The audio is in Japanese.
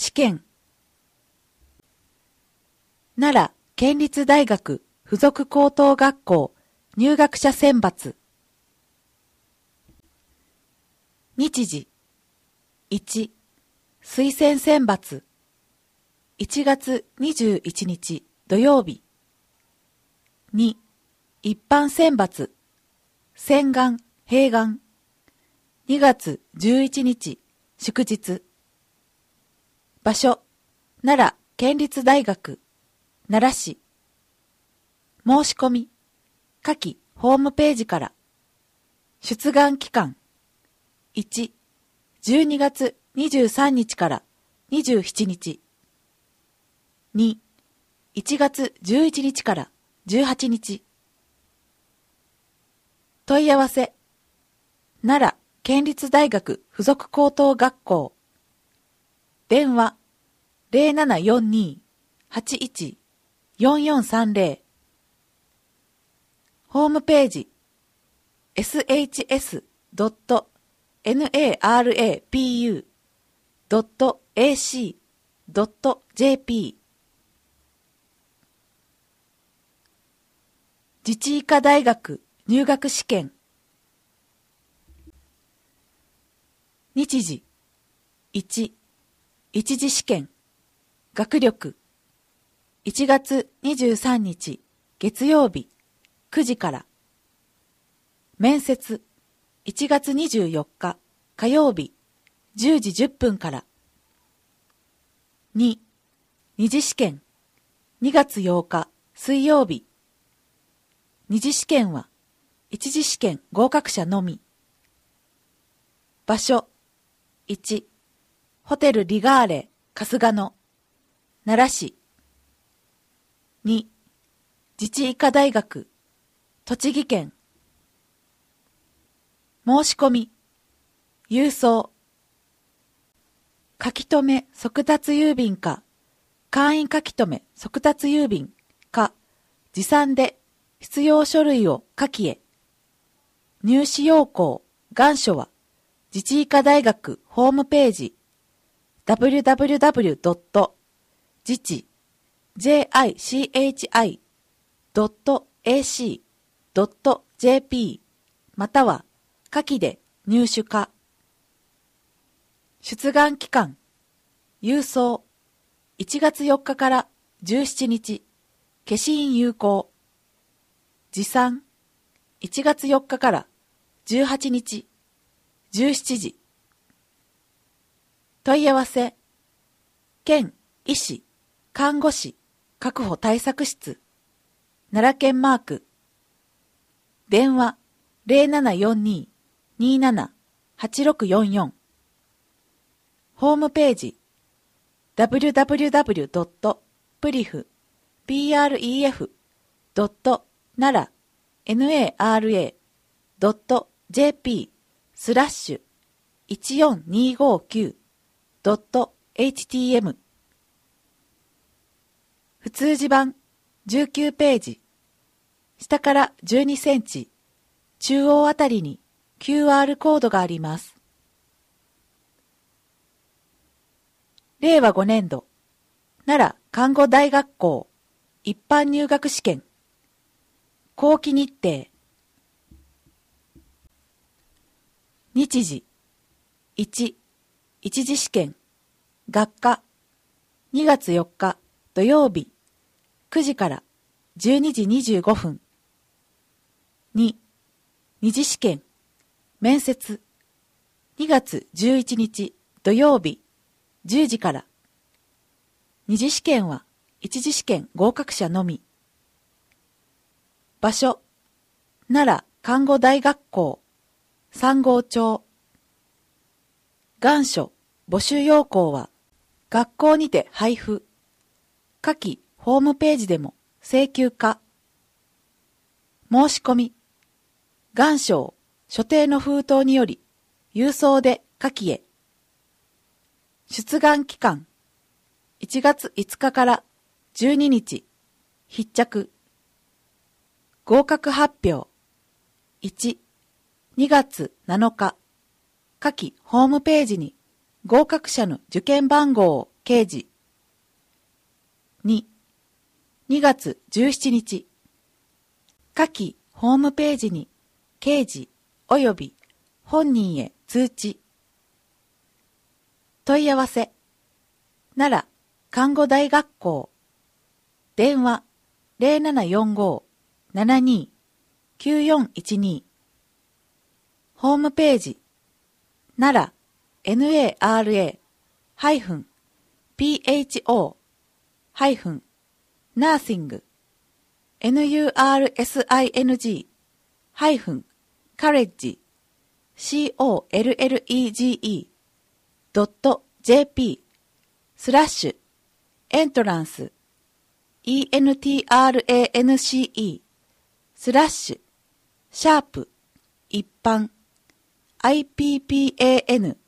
試験。奈良県立大学附属高等学校入学者選抜。日時。1、推薦選抜。1月21日土曜日。2、一般選抜。洗顔、併願。2月11日祝日。場所、奈良県立大学、奈良市。申し込み、下記ホームページから。出願期間、1、12月23日から27日。2、1月11日から18日。問い合わせ、奈良県立大学附属高等学校。電話、0742-81-4430。ホームページ、shs.narapu.ac.jp。自治医科大学入学試験。日時、1、一次試験。学力。1月23日月曜日9時から。面接。1月24日火曜日10時10分から。2、二次試験。2月8日水曜日。二次試験は一次試験合格者のみ。場所。1、ホテルリガーレ春日野奈良市。2、自治医科大学栃木県。申し込み、郵送。書き留め速達郵便か、簡易書き留め速達郵便か、持参で必要書類を書きへ。入試要項、願書は、自治医科大学ホームページ、www. 自治 jichi.ac.jp または下記で入手か。出願期間、郵送1月4日から17日、消印有効。持参1月4日から18日、17時。問い合わせ、県医師、看護師、確保対策室、奈良県マーク。電話0742-27-8644。ホームページ www.pref.nara.jp/14259.htm。普通字版19ページ。下から12センチ、中央あたりに QR コードがあります。令和5年度、奈良看護大学校一般入学試験。後期日程。日時、1、一次試験。学科、2月4日土曜日、9時から12時25分。2、二次試験。面接。2月11日土曜日、10時から。二次試験は一次試験合格者のみ。場所、奈良看護大学校、三郷町。願書、募集要項は、学校にて配布。下記ホームページでも請求可。申し込み。願書を所定の封筒により、郵送で下記へ。出願期間。1月5日から12日。必着。合格発表。1、2月7日。下記ホームページに合格者の受験番号を掲刑事。2、2月17日。下記ホームページに刑事及び本人へ通知。問い合わせ。奈良看護大学校。電話0745-72-9412。ホームページ。奈良 NARA-PHO-nursing NURSING-college college.jp /entrance entrance /シャープ一般IPPAN